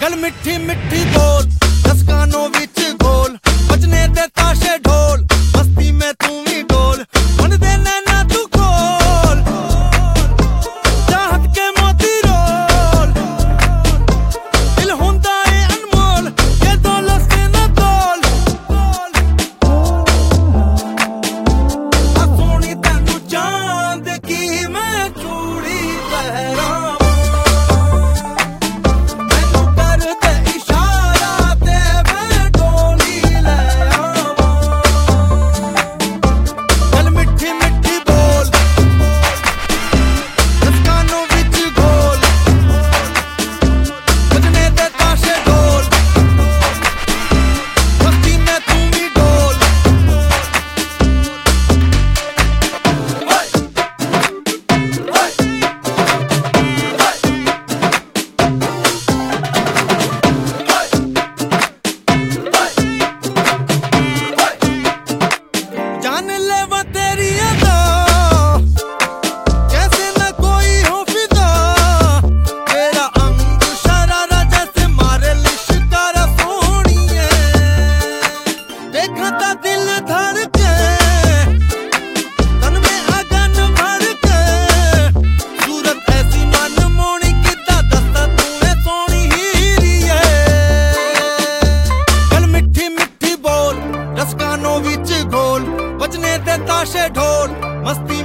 गल मिठी मिठी बोल, दस कानों विच गोल, बजने दे ताशे ढोल, मस्ती में तू भी डोल, मन दे नैना तू खोल, चाहत के मोती रोल, दिल हुंदा है अनमोल, ये दौलत से न तोल, आ सोनी तैनू चांद की मैं चूड़ी पहरा। बजने दे ताशे ढोल, मस्ती